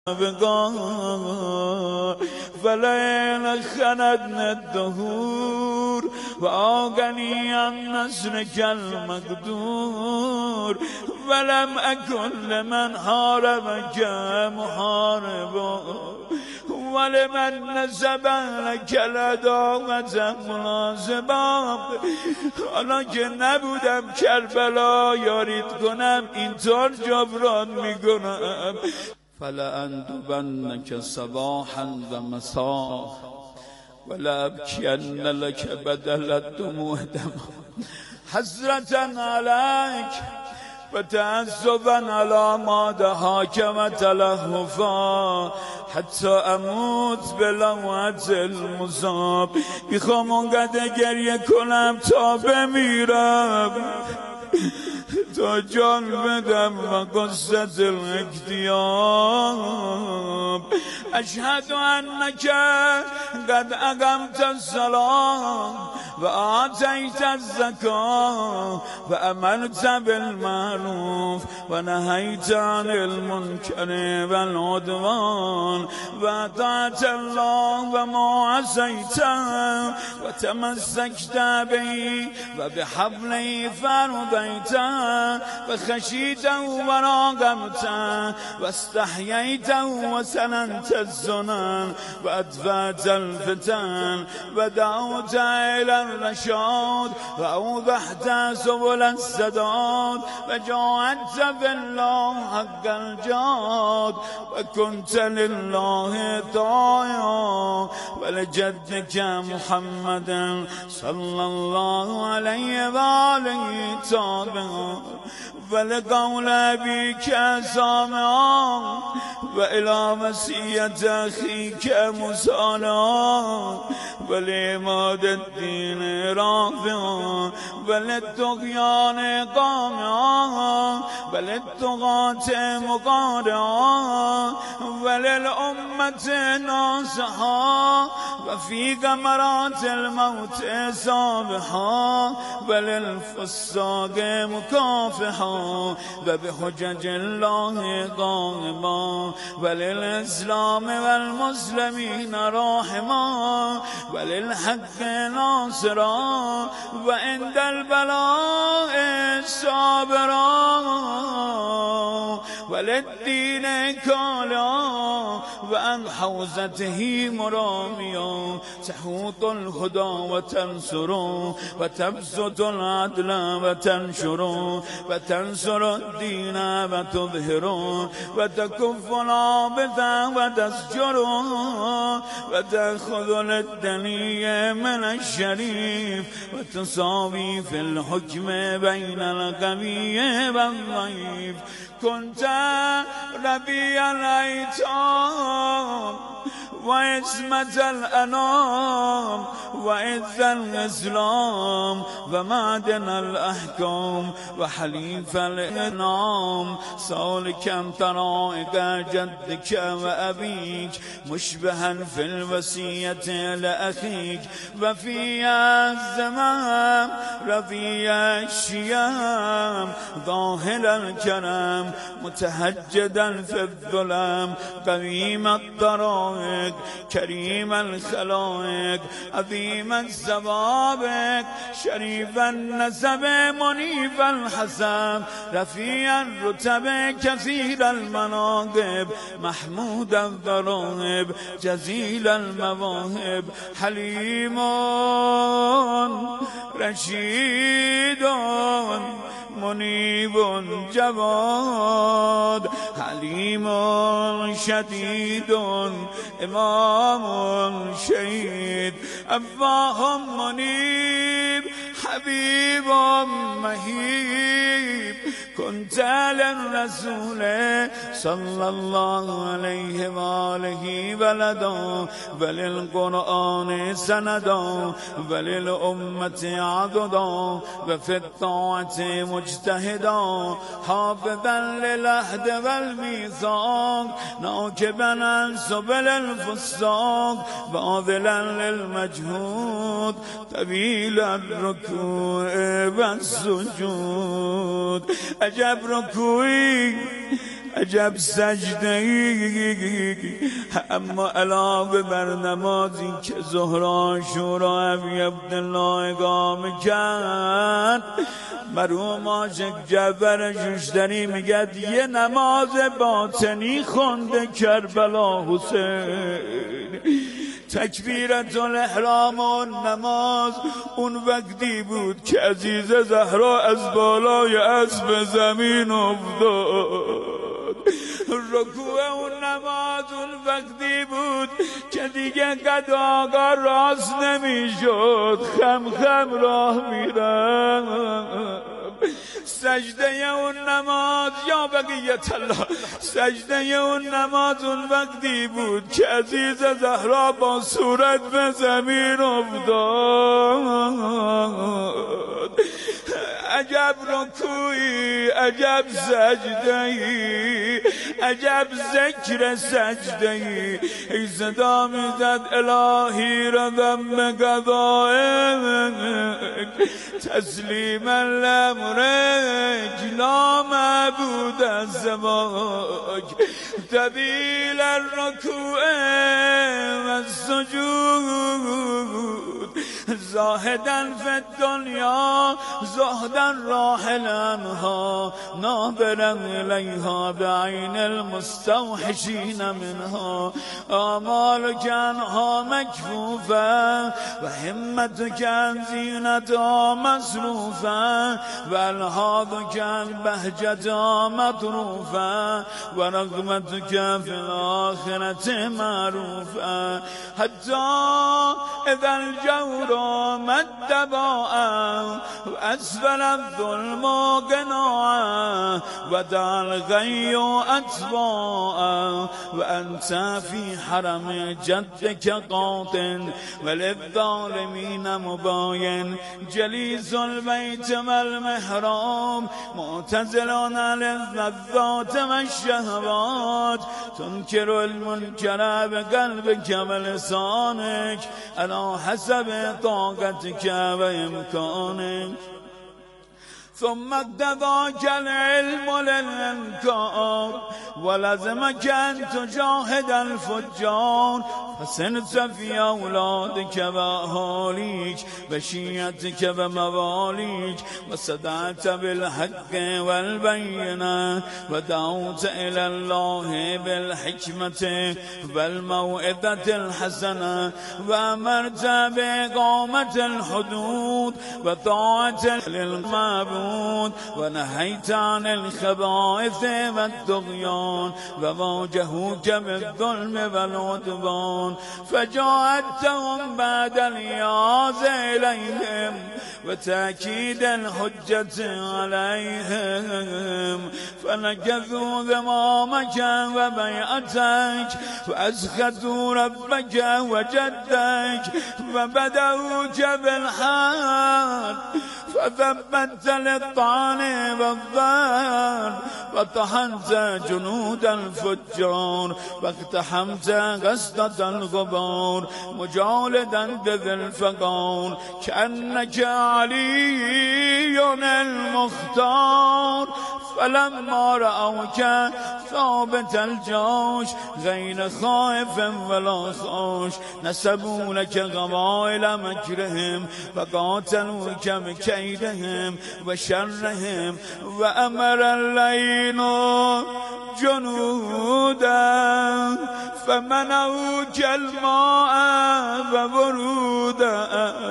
بقار فليل خندنا الدهور وآغني عن نصرك المقدور ولم أكن لمن حاربك محاربا ولمن نسب لك العداوة مناسبا. حالا که نبودم کربلا یارید کنم اینطور جبران میکنم. فلأندبنك صباحا ومساء ولأبكين لك بدل الدموع دما حسرة عليك وتأسفا على ما دهاك وتلهفا حتی اموت به لوعة المصاب. میخوام اونقدر گریه کنم تا بمیرم، تا جان بدم و قصة الاکتیاب. اشهد انک قد اقمت الصلاة و آتیت الزکاة و امرت بالمعروف و نهیت عن المنکر والعدوان و اطعت الله و ما عصیت و تمسکت به و بحبله فرضیت و خشیت و راقبت و استحییت و سننت السنن و ادفعت الفتن و دعوت الى الرشاد و اوضحت سبل السداد و جاهدت بالله حق الجهاد و كنت لله طاعا ولجدك محمد صلی الله علیه و آله تابعا ولقول أبيك سامعا وإلى مسية أخيك مسانا ولعماد الدين رافعا وللطغيان قامعا وللطغاة مقارعا وللأمة ناصحا وفي غمرات الموت صابحا وللفساق مكافحا وبحجج الله قائما وللإسلام والمسلمين راحما وللحق ناصرا وعند البلاء صابرا وللدين كالا وعن حوزته مراميا تحوط الهدى وتنصر وتبسط العدل وتنشر وتنصر الدين وتظهر وتكف العابث وتسجر وتأخذ للدني من الشريف وتساوي في الحكم بين القوي والضعيف. كنت ربيع الأيتام وعصمة الأنام وعز الإسلام ومعدن الأحكام وحليف الإنعام سالكا طرائق جدك وأبيك مشبها في الوصية لأخيك وفي الزمان رفيع الشيام ظاهر الكرم متهجدا في الظلام قويم الطرائق كريم الخلائق عظيم السوابق شريف النسب منيف الحسب رفيع الرتب كثير المناقب محمود الضرائب جزيل المواهب حليم رشيد منيب جواد حليم شديد امام شهيد افاه منيب حبيب مهيب كنت للرسول صلى الله عليه وآله ولدا وللقرآن سندا وللأمة عضدا وفي الطاعة مجتهدا حافظا للعهد والميثاق ناكبا عن سبل الفساق باذلا للمجهود طويل الركوع والسجود. عجب رکوعی عجب سجده‌ای. اما علاوه بر نمازی که ظهر عاشورا ابی عبدالله اقامه کرد، مرحوم عاشق جعفر جوشدری میگد یه نماز باطنی خونده کربلا حسین. تکبیرت الاحرام و نماز اون وقتی بود که عزیز زهرا از بالای اسب زمین افتاد. رکوع اون نماز اون وقتی بود که دیگه قد آقا راست نمیشد، خم خم راه میرم. سجده اون نماز یا بقیت الله، سجده اون نماز اون وقتی بود که عزیز زهرا با صورت به زمین افتاد. عجب رکوعی، عجب سجده‌ای، عجب ذکر سجده‌ای. ای صدا میزد الهی ردم قضائک تسلیما لامرک لا معبود سواک طویل الرکوع والسجود زاهدا فی الدنیا زهدا راحلنها ناظرا الیها بعین المستوحشین منها آمالک عنها مکفوفا و همتک عن زینتها مصروفا و الحاظک عن بهجتها مطروفا و رغبتک فی الآخرة معروفا حتی اذا الجور مد باعا و اسفل الظلم قناعا و دع الغی اتباعا و انت فی حرم جدک قاطن و للظالمین مباین جلیس البیت والمحراب معتزلان للذات والشهوات تنکر المنکر بقلبک ولسانک على حسب طاقتك وامكانك ثم اقتضاك العلم للانكار ولزمك ان تجاهد الفجار فسنت في اولادك واهاليك وشيعتك ومواليك وصدعت بالحق والبينه ودعوت الى الله بالحكمه والموعظه الحسنه وامرت باقامه الحدود وطاعه للمعبود ونهيت عن الخبائث والطغيان وواجهوك بالظلم والعدوان فجاهدتهم بعد الإياز إليهم وتأكيد الحجة عليهم فنكثوا ذمامك وبيعتك وأسخطوا ربك وجدك وبدأوك بالحال فثبت للطعن والضار وطحنت جنود الفجار واقتحمت غسطة الغبار مجالدا بذي الفقار كأنك علي المختار فلما رأوك ثابت الجوش غير خائف ولا خاش نسبوا لك غوائل مكرهم وقاتلوك بكيدهم وشرهم وأمر الليل جنودا فمنعوك الماء وورودا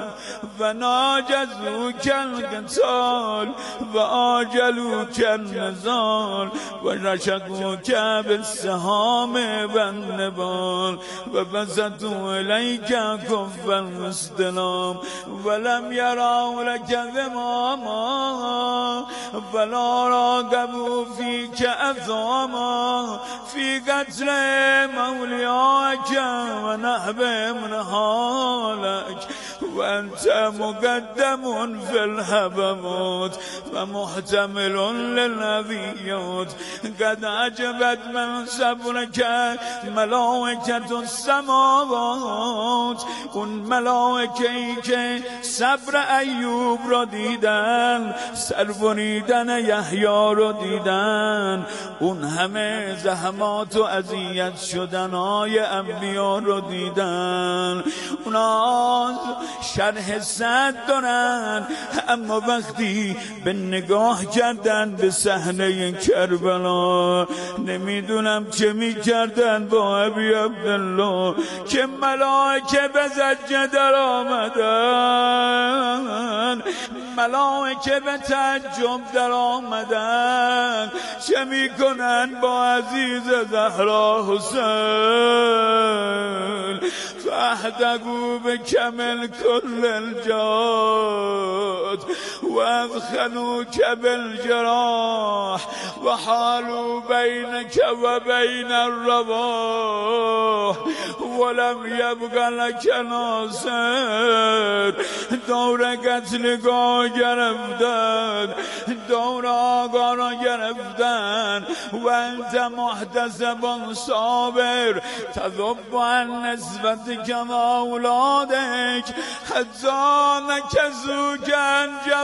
فناجزوك القتال وآجلوك النزال ورشقوك بالسهام والنبال وبسطوا إليك كف الاستلام ولم يروا لك ذماما ولا راقبوا فيك أثاما في قتل مولياك ونهب منهالك وأنت مقدم في الهبمات ومحتمل للأذيات قد عجبت من صبرك ملائكة السماوات اون ملائکه‌ای که صبر ایوب را دیدن، سربریدن یحیی را دیدن، اون همه زحمات و اذیت شدنهای انبیا را دیدن، اونا شرح صد دارن، اما وقتی به نگاه کردن به صحنه کربلا نمیدونم چه میکردن با ابی عبدالله که ملائکه به زجه در آمدن، ملائکه به تعجب در آمدن. چه میکنن با عزیز زهرا حسین؟ فاهدگو به کمل کل الجاد و ادخلو کبل جراح و حالو بینک و بین الرواح ولم یبق لک ناصر. دور قتلگاه گرفتن، دور آقا را گرفتن و انت محتسب صابر تذب عن نسبتك و اولادک حتی نکزوک عن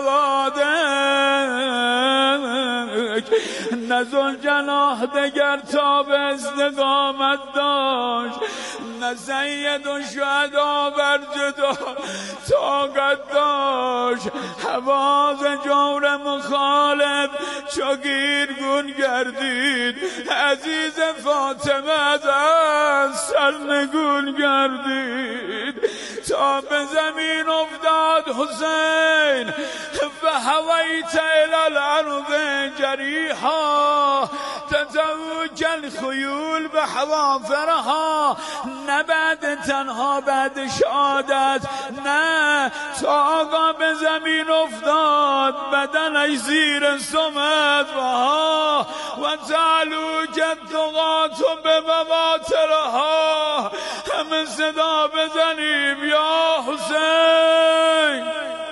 جوادک. نزل جناح دگر تا به استقامت داشت، نه سید و شهدا بر جدا طاقت داشت. حواز جور مخالف چو گیرگون گردید، عزیز فاطمه از سرنگون گردید تا به زمین افتاد حسین و هویت الی الارض جریحا تتوج الخیول به حوافرها. نه بعد تنها بعد شهادت، نه تا آقا به زمین افتاد بدنش زیر سمت و تعلو جدقات و به بواترها. همه صدا بزنیم یا حسین.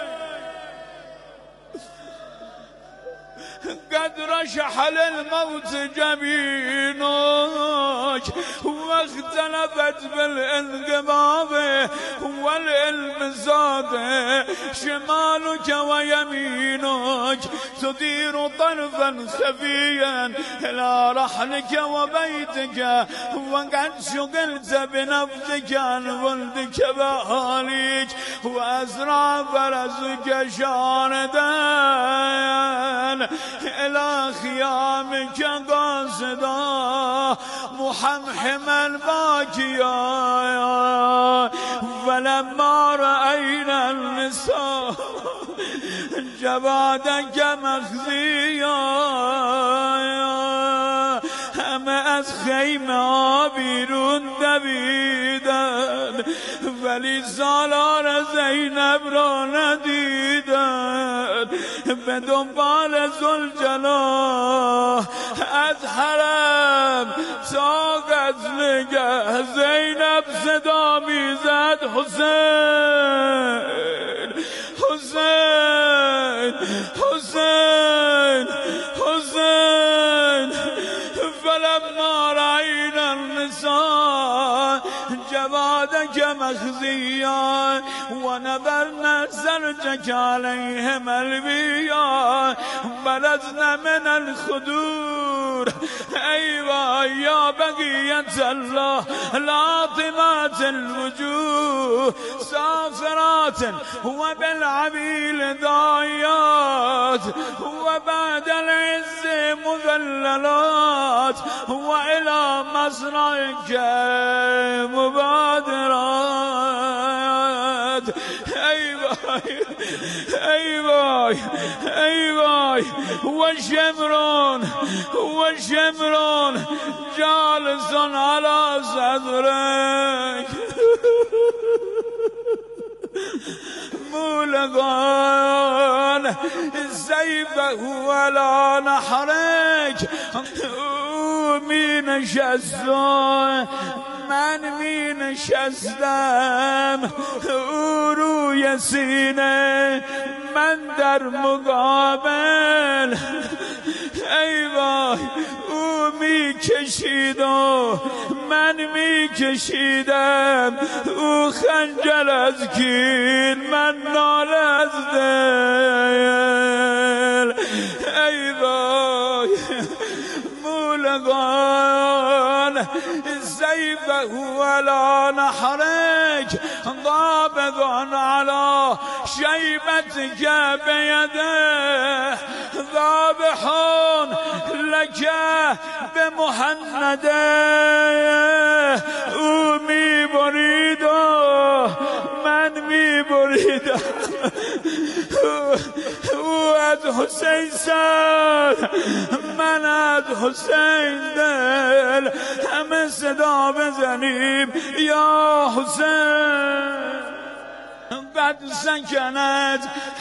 قد رشحل الموت جبينك واختلفت بالانقباض والعلم زاد شمالك ويمينك تدير طرفا خفيا إلى رحلك وبيتك وقد شغلت بنفسك عن ولدك وأهاليك وأزرع فرسك شاردا إلى خيامك قاصدا محمحما باكيا. فلما رأينا النساء جوادك مخزيا همه از خیمه ها بیرون دویدن ولی سالار زینب را ندیدن. به دنبال ذوالجلال از حرم تا قتلگه زینب صدا میزد حسین حسین حسین حسین. فلما رأينا النساء جوادك مخزيا ونبرنا سرجك عليهم البيا بلزنا من الخدور. أيوة يا بقية الله لاطمات الوجوه سافرات وبالعبيل ضايات وبعد العز مذللات وإلى مصرعك مبادرات. أي باي أي باي والشمرون جالس على صدرك مولغان سيفه على نحرك. می نشستن من می نشستم او روی سینه، من در مقابل ای وای او می کشید و من می کشیدم، او خنجر از کین من ناله از دل. ای وای مولگان سیفه ولا نحرک ضابغ على شیبتك بیده ذابح لك بمهنده. او می برید و من می بریدم، او از حسین سر من از حسین دل، همه صدا بزنیم یا حسین. قد سکنت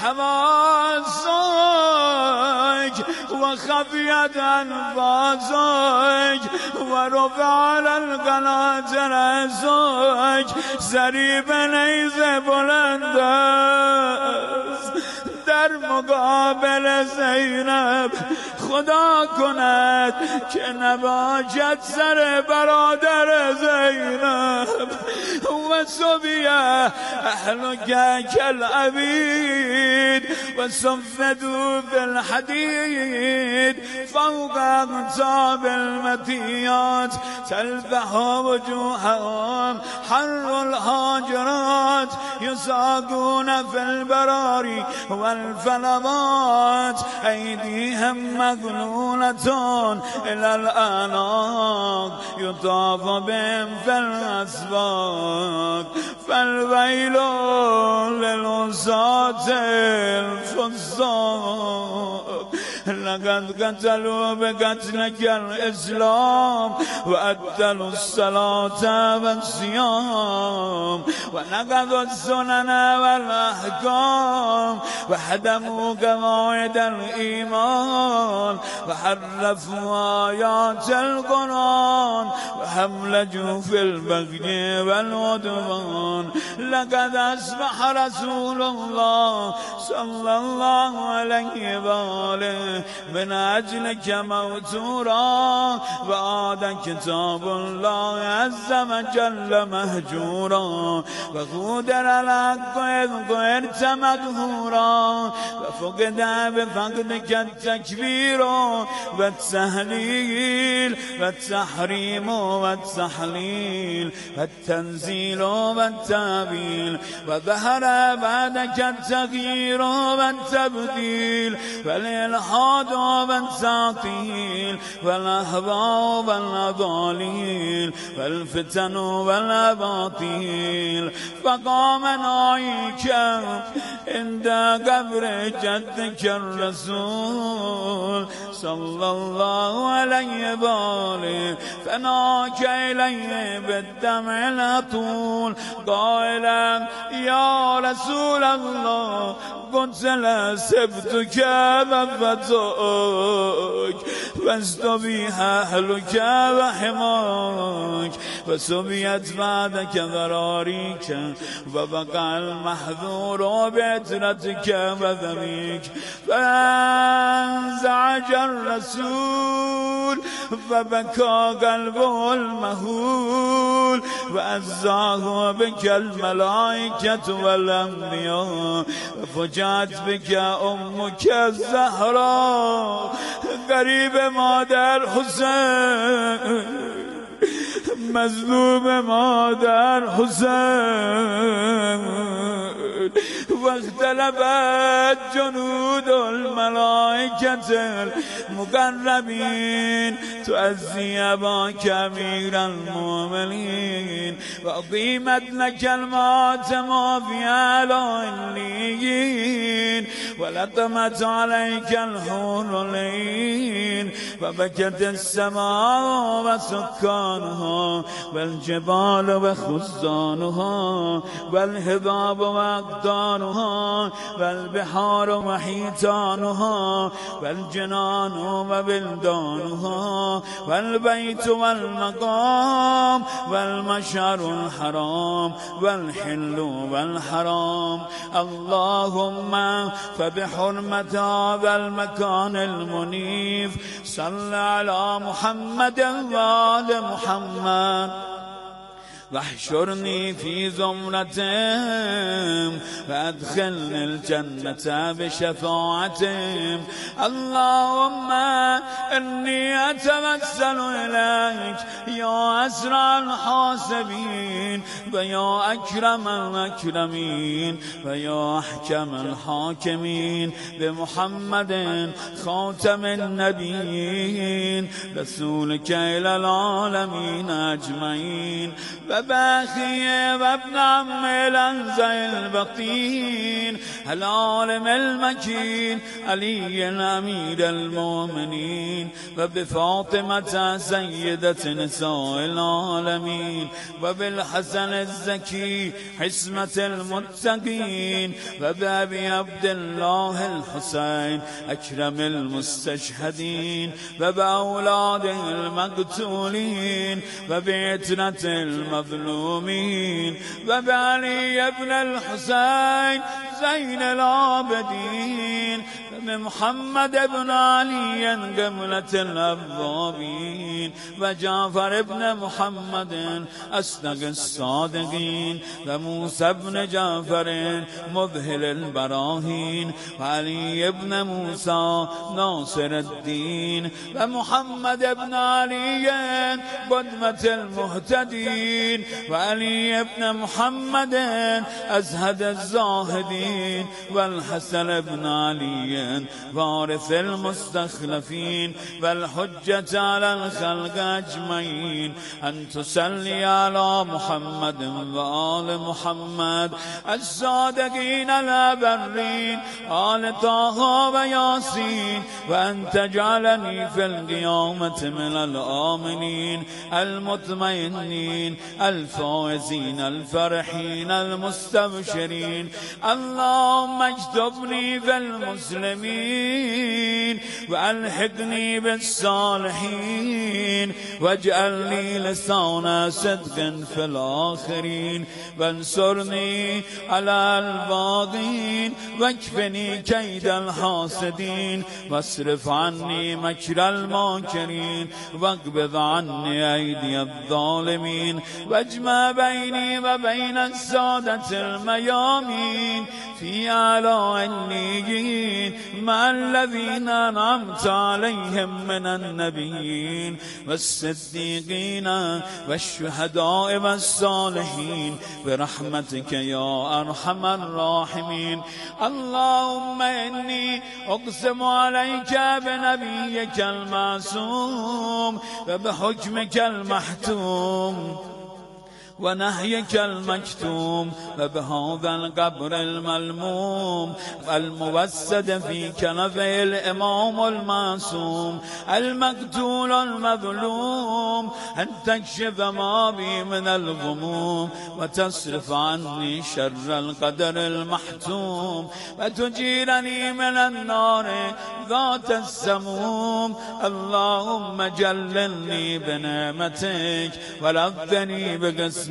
حواسک و خفیت انفاسک و رفع علی القناطر ازک. ضریب نیز بلند است در مقابل زینب، خدا کند که نباشد سر برادر زینب. و صبیه اهلک کالعبید و صفدوا بالحدید فوق اقطاب المطیات تلفح وجوههم حر الحاجرات یساقون فی البراری والفلوات ایدیهم مغلولة الى الاعناق یطاف بهم فی الاسواق فالویل للعصاة الفساق. لقد قتلوا بقتلك الإسلام وأبدلوا الصلاة والصيام ونقضوا السنن والأحكام وهدموا قواعد الإيمان وحرفوا آيات القرآن وهملجوا في البغي والعدوان. لقد أصبح رسول الله صلى الله عليه وآله من أجلك موتورا وعاد كتاب الله عز وجل مهجورا وخودر الحق إذ قهرت مقهورا وفقد بفقدك التكبير والتهليل والتحريم والتحليل والتنزيل والتأويل وظهر بعدك التغيير والتبديل والإلحاد والتعطيل والأهواء والأضاليل والفتن والأباطيل. فقام ناعيك عند قبر جدك الرسول صلى الله عليه وآله فناك إليه بالدمع الأطول قائلا يا رسول الله قتل سبتك وفتوك واستبيح أهلك وحماك وسبيت بعدك ذراريك وبقى المحذور بعترتك وذميك. فانزعج الرسول فبكى قلبه المهول وأزاه بك الملائكة والأنبياء وفجأت بك أمك الزهراء قریب مادر حسین، مظلوم مادر حسین. واختلفت جنود الملائكة المقربين تعزي أباك أمير المؤمنين وأقيمت لك الماتم في أعلى عليين ولطمت عليك الحور العين فبكت السماء وسكانها والجبال وخزانها والهضاب وأقدارها والبحار وحيتانها والجنان وبلدانها والبيت والمقام والمشعر الحرام والحل والحرام. اللهم فبحرمة هذا المكان المنيف صل على محمد وآل محمد واحشرني في زمرتهم وادخلني الجنة بشفاعتهم. اللهم إني أتوسل إليك يا أسرع الحاسبين ويا أكرم الأكرمين ويا أحكم الحاكمين بمحمد خاتم النبيين رسولك إلى العالمين أجمعين وباخي وابن عم الأنزى البقين العالم المكين علي أمير المؤمنين وبفاطمة سيدة نساء العالمين وبالحسن الزكي حسمة المتقين وبأبي عبد الله الحسين أكرم المستشهدين وبأولاده المقتولين وبعترة المظلومين وبعلي بن الحسين زين العابدين وبمحمد بن علي قبلة الأبوابين وجعفر بن محمد أصدق الصادقين وموسى بن جعفر مذهل البراهين وعلي بن موسى ناصر الدين ومحمد بن علي قدمة المهتدين وعلي بن محمد أزهد الزاهدين والحسن بن علي وارث المستخلفين والحجة على الخلق أجمعين أن تصلي على محمد وآل محمد الصادقين الأبرين آل طه وياسين وأن تجعلني في القيامة من الآمنين المطمئنين الفائزين الفرحين المستبشرين. اللهم اكتبني في المسلمين وألحقني بالصالحين واجعلني لسان صدق في الآخرين وانصرني على الباغين واكفني كيد الحاسدين واصرف عني مكر الماكرين واقبض عني أيدي الظالمين واجمع بيني وبين السادة الميامين في أعلى عليين مع الذين أنعمت عليهم من النبيين والصديقين والشهداء والصالحين برحمتك يا أرحم الراحمين. اللهم إني أقسم عليك بنبيك المعصوم وبحكمك المحتوم ونهيك المكتوم وبهذا القبر الملموم الموسد في كنفه الإمام المعصوم المقتول المظلوم أن تكشف ما بي من الغموم وتصرف عني شر القدر المحتوم وتجيرني من النار ذات السموم. اللهم جللني بنعمتك ولذني بقسمك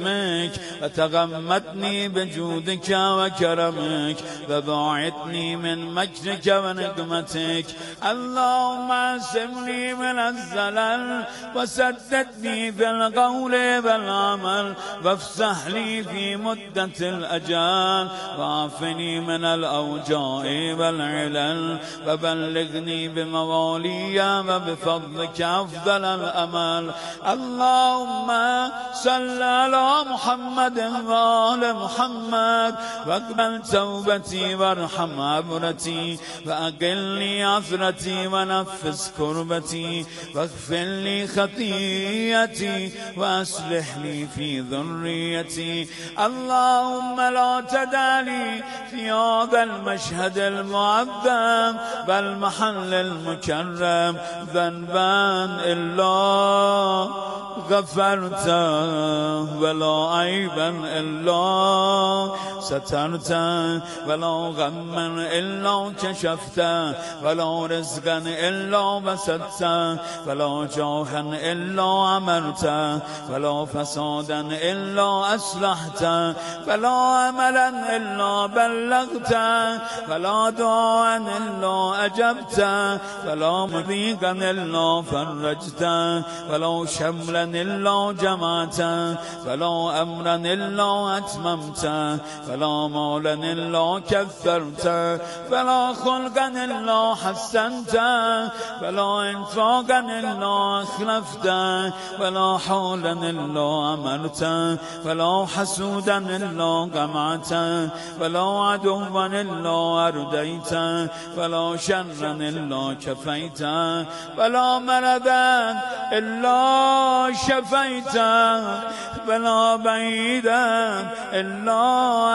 وتغمدني بجودك وكرمك وباعدني من مكرك ونقمتك. اللهم عصمني من الزلل وسددني في القول والعمل وافسح لي في مدة الأجال وعافني من الأوجاع والعلل وبلغني بموالي وبفضلك أفضل الأمل. اللهم صل على على محمد وآل محمد واقبل توبتي وارحم عبرتي وأقلني عثرتي ونفس كربتي واغفر لي خطيئتي وأصلح لي في ذريتي. اللهم لا تدع لي في هذا المشهد المعظم والمحل المكرم ذنبا إلا غفرته ولا عيبا إلا سترته ولا غما إلا كشفته ولا رزقا إلا بسطته ولا جوحا إلا أمرته ولا فسادا إلا أصلحته ولا عملا إلا بلغته ولا دعاء إلا أجبته ولا مضيقا إلا فرجته ولا شملا إلا جمعته ولا أمرا إلا أتممته ولا مالا إلا كثرته ولا خلقا إلا حسنته ولا إنفاقا إلا أخلفته ولا حولا إلا أمرته ولا حسودا إلا قمعته ولا عدوا إلا أرديته ولا شرا إلا كفيته ولا مرضا إلا شفيته ولا بعيدا إلا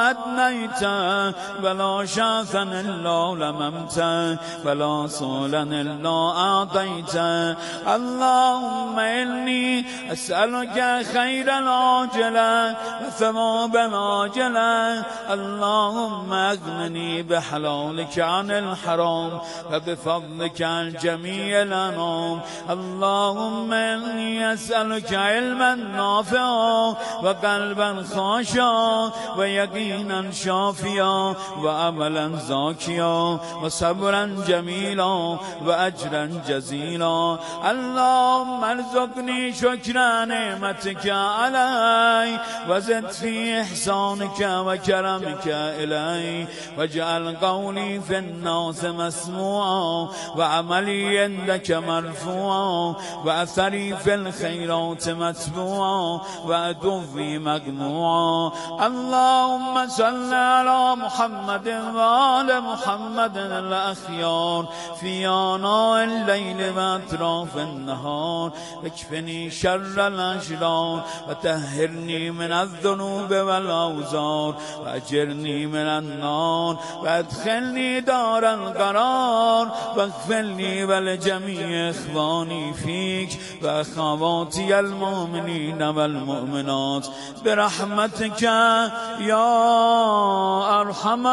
أدنيته ولا شاثا إلا لممته ولا صولا إلا أعطيته. اللهم إني أسألك خير العاجلة وثواب العاجلة. اللهم أغنني بحلالك عن الحرام وبفضلك عن جميع الأنعام. اللهم إني أسألك علما نافعا وقلبا خاشعا ويقينا شافيا وعملا زاكيا وصبرا جميلا وأجرا جزيلا. اللهم ارزقني شكر نعمتك علي وزد في إحسانك وكرمك إلي واجعل قولي في الناس مسموعا وعملي عندك مرفوعا وأثري في الخيرات متبوعا وأدوي مجموعا. اللهم صل على محمد وآل محمد الأخيار في آناء الليل وأطراف النهار. اكفني شر الأشرار وطهرني من الذنوب والأوزار وأجرني من النار وادخلني دار القرار واغفر لي ولجميع إخواني فيك وأخواتي المؤمنين والمؤمنات برحمتك يا أرحم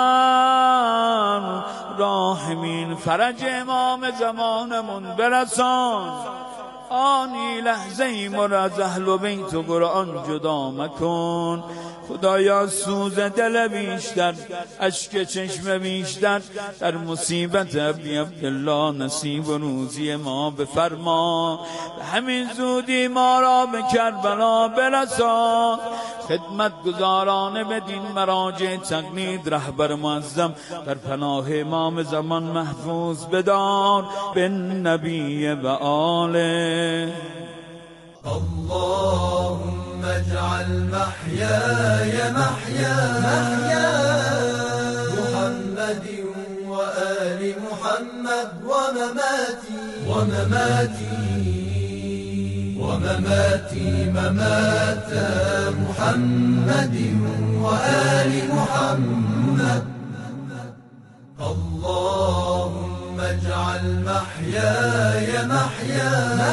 الراحمين. فرج امام زمانمون برسان، آنی لحظه ما از اهل بیت و قرآن جدا مکن. خدایا سوز دل بیشتر، اشک چشم بیشتر در مصیبت ابی عبدالله نصیب و روزی ما بفرما. به همین زودی ما را به کربلا برسان. خدمت گزاران به دین مراجع تقلید رهبر معظم در پناه امام زمان محفوظ بدار به نبی و آله. اللهم اجعل محياي محيا محمد وآل محمد ومماتي ممات محمد وآل محمد. اللهم اجعل محياي محيا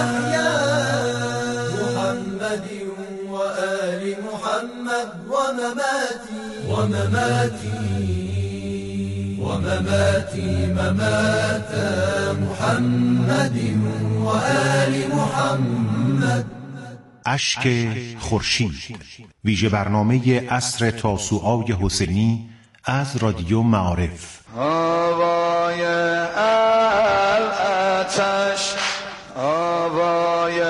محمد وآل محمد ومماتي ممات محمد وآل محمد. اشک خورشید، ویژه برنامه عصر تاسوعای حسینی از رادیو معارف. آوای الاتش، آوای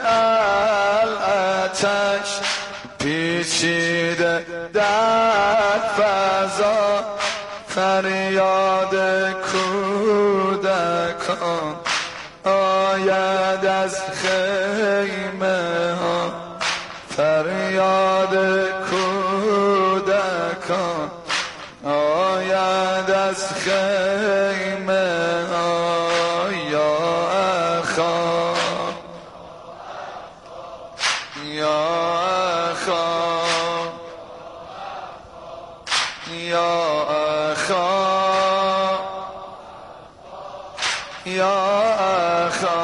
الاتش پیچیده در فضا، فریاد کودکان آید از خیمه ها، فریاد یاد کودکان آید از خیمه یا اخا یا اخا یا اخا یا اخا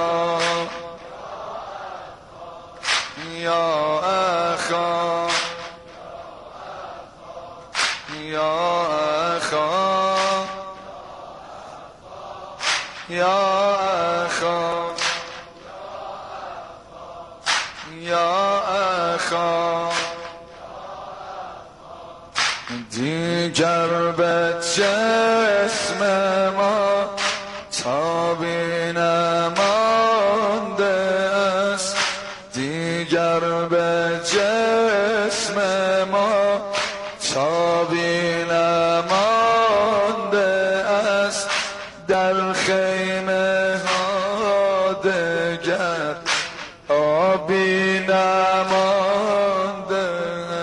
یا اخا یا اخا یا اخا یا اخا دیگر به جسم ما تابی نمانده است دیگر به جسم ما تابی